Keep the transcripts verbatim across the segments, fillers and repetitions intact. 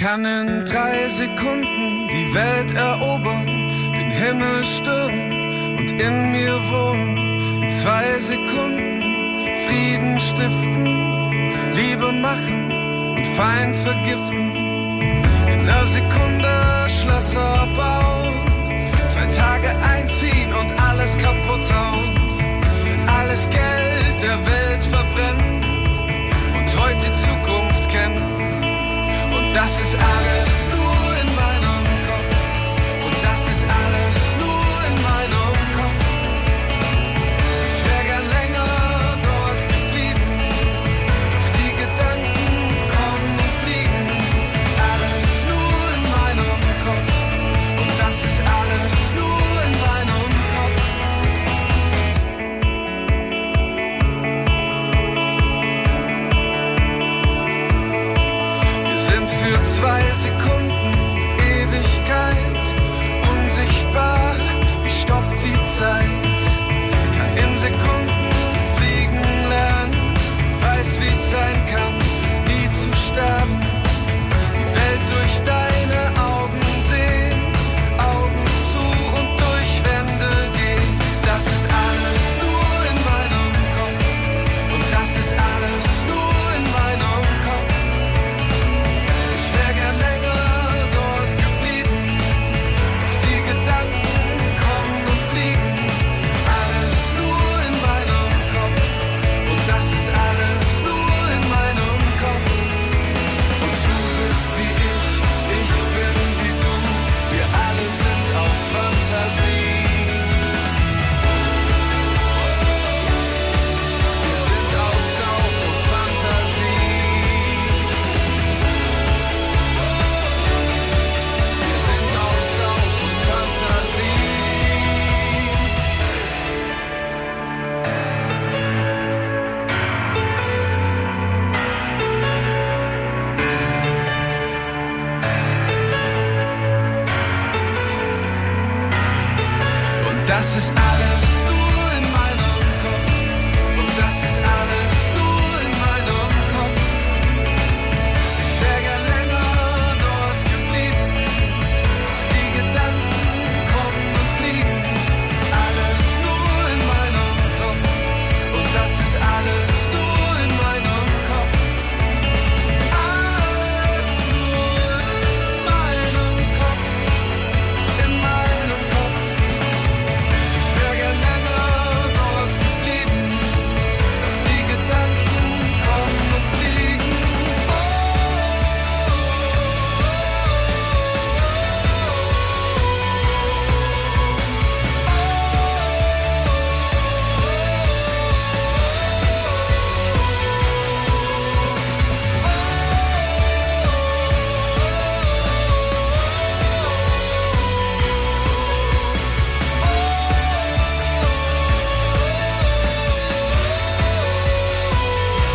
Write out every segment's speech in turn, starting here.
kann in drei Sekunden die Welt erobern, den Himmel stürmen und in mir wohnen. In zwei Sekunden Frieden stiften, Liebe machen und Feind vergiften. In einer Sekunde Schlösser bauen, zwei Tage einziehen und alles kaputt hauen. Alles Geld der Welt verbrennen und heute die Zukunft kennen. Und das ist alles nur in meinem Kopf. Und das ist alles nur in meinem Kopf. Ich wär gern länger dort geblieben, doch die Gedanken kommen und fliegen. Alles nur in meinem Kopf. Und das ist alles nur in meinem Kopf. Wir sind für zwei Sekunden Ewigkeit, unsichtbar, wie stoppt die Zeit. Kann in Sekunden fliegen lernen, weiß wie's sein kann, nie zu sterben. Die Welt durch deine Augen sehen, Augen zu und durch Wände gehen. Das ist alles nur in meinem Kopf. Und das ist alles nur in meinem Kopf. Ich wär gern länger dort geblieben, doch die Gedanken kommen und fliegen. Alles nur in meinem Kopf. Und das ist alles nur in meinem Kopf. Und du bist wie ich, ich bin wie du. Wir alle sind aus Fantasie. Wir sind aus Staub und Fantasie. Wir sind aus Staub und Fantasie. Und das ist alles nur in meinem Kopf. Und das ist alles nur in meinem Kopf. Ich wär gern länger dort geblieben, doch die Gedanken kommen und fliegen. Alles nur in meinem Kopf. Und das ist alles nur in meinem Kopf. Alles nur in meinem Kopf. In meinem Kopf. Ich wär gern länger dort geblieben, doch die Gedanken kommen und fliegen.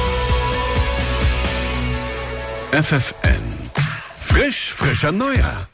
F F N. Frisch, frischer Neuer.